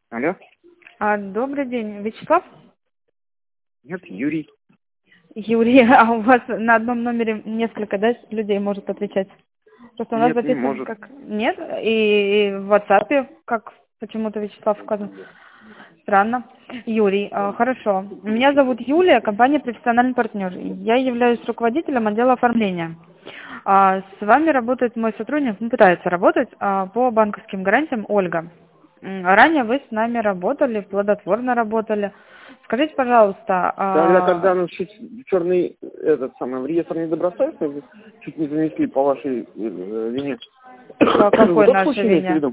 Алло? Добрый день, Вячеслав? Нет, Юрий. Юрий, а у вас на одном номере несколько, да, людей может отвечать? Просто у нас Нет, не записан может. как... Нет? И в WhatsApp как почему-то Вячеслав указан. Странно. Юрий, хорошо. Меня зовут Юлия, компания «Профессиональный партнер». Я являюсь руководителем отдела оформления. С вами работает мой сотрудник, пытается работать по банковским гарантиям Ольга. Ранее вы с нами работали, плодотворно работали. Скажите, пожалуйста, Когда мы чуть черный, в реестр недобросовестных чуть не занесли по вашей вине. по Вы какой тот нашей случай имеете в вине? виду?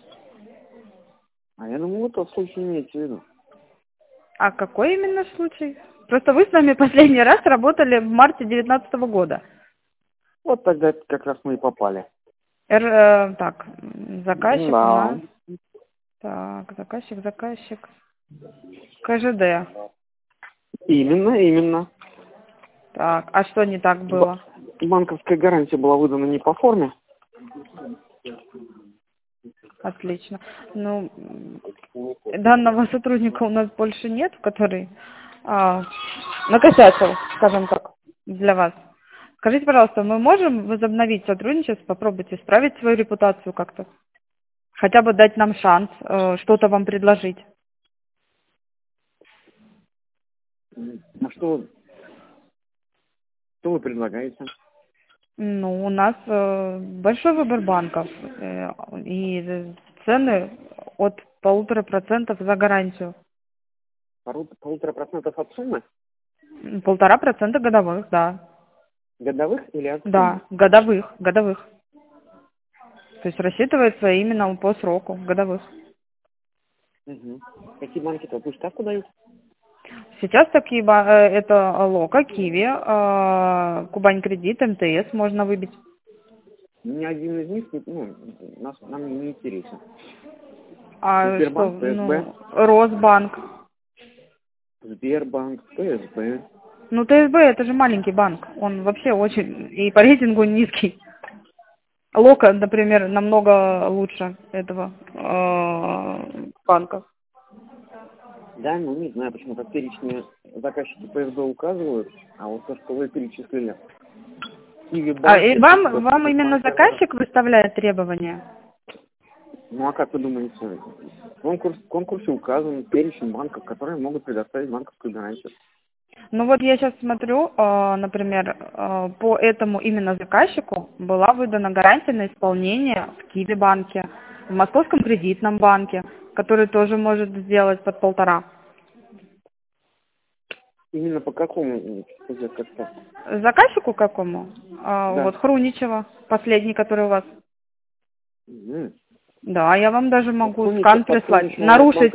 А я думаю, вы тот случай имеете в виду. А какой именно случай? Просто вы с нами последний раз работали в марте 2019 года. Вот тогда как раз мы и попали. Так, заказчик у Да. нас. Так, заказчик. КЖД. Именно. Так, а что не так было? Банковская гарантия была выдана не по форме. Отлично. Ну, данного сотрудника у нас больше нет, который накосячил, скажем так, для вас. Скажите, пожалуйста, мы можем возобновить сотрудничество, попробовать исправить свою репутацию как-то? Хотя бы дать нам шанс что-то вам предложить. А что вы предлагаете? Ну, у нас большой выбор банков и цены от 1,5% за гарантию. 1,5% от суммы? 1,5% годовых, да. Годовых или от суммы? Да, годовых. То есть рассчитывается именно по сроку, годовых. Угу. Какие банки такую ставку дают? Сейчас такие, это Лока, Киви, Кубань Кредит, МТС можно выбить. Ни один из них нам не интересен. А что, Сбербанк, ТСБ, Росбанк. Сбербанк, ТСБ. Ну, ТСБ это же маленький банк, он вообще очень, и по рейтингу низкий. Лока, например, намного лучше этого банка. Да, не знаю, почему так перечни заказчики ТСБ указывают, а вот то, что вы перечислили. Киви банк, И вам именно заказчик выставляет требования? Ну а как вы думаете, в конкурсе указан перечень банков, которые могут предоставить банковскую гарантию. Ну вот я сейчас смотрю, например, по этому именно заказчику была выдана гарантия на исполнение в Киви банке, в Московском кредитном банке, который тоже может сделать под 1,5. Именно по какому как-то? Заказчику какому? Да. Вот Хруничева, последний, который у вас. Угу. Да, я вам даже могу Хруничев, скан прислать, нарушить,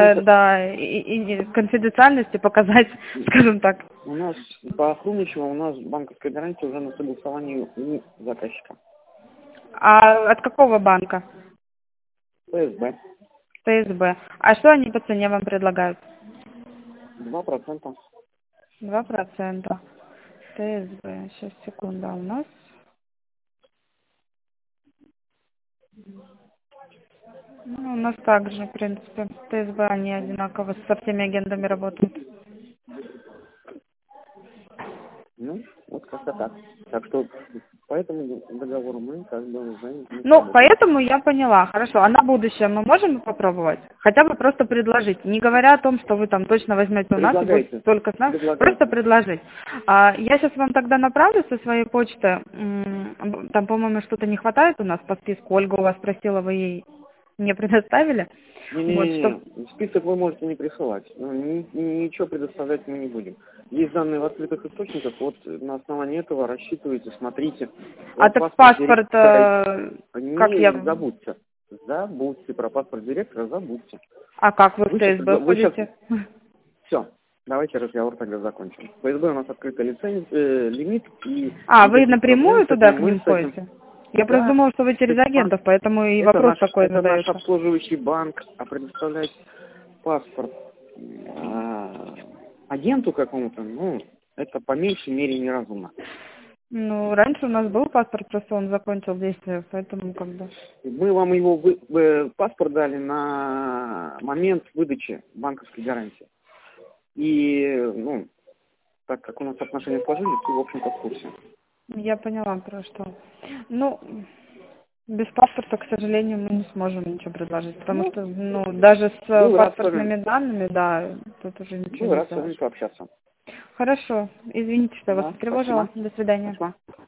и конфиденциальность и показать, скажем так. У нас по Хруничеву у нас банковская гарантия уже на согласовании у заказчика. А от какого банка? ТСБ. ТСБ. А что они по цене вам предлагают? 2%. 2%. ТСБ. Сейчас, секунда, у нас. Ну, у нас также, в принципе, ТСБ, они одинаково со всеми агентами работают. Вот как-то так. Так что по этому договору мы как бы уже не Ну, работаем. поэтому я поняла. Хорошо, а на будущее мы можем попробовать? Хотя бы просто предложить. Не говоря о том, что вы там точно возьмете у нас и будете только с нами. Просто предложить. Я сейчас вам тогда направлю со своей почты. Там, по-моему, что-то не хватает у нас по списку. Ольга у вас просила, вы ей не предоставили. Не. Список вы можете не присылать. Ничего предоставлять мы не будем. Есть данные в открытых источниках, вот на основании этого рассчитывайте, смотрите. А так паспорт, Забудьте про паспорт директора, забудьте. А как вы в ТСБ ходите? Все, давайте разговор тогда закончим. В ФСБ у нас открытый лимит. Вы напрямую туда к ним ходите? Я просто думала, что вы через агентов, поэтому и вопрос такой задается. Это наш обслуживающий банк, а предоставлять паспорт агенту какому-то, это по меньшей мере неразумно. Ну, раньше у нас был паспорт, просто он закончил действие, поэтому как бы... Мы вам его паспорт дали на момент выдачи банковской гарантии. И, ну, так как у нас отношения сложились, ты, в общем-то, в курсе. Я поняла, про что. Ну, без паспорта, к сожалению, мы не сможем ничего предложить, потому что, ну, даже с Был рад с вами, паспортными данными, да, тут уже ничего был не рад с вами сделаешь. пообщаться. Хорошо, извините, что я вас Да, потревожила. спасибо. До свидания. Спасибо.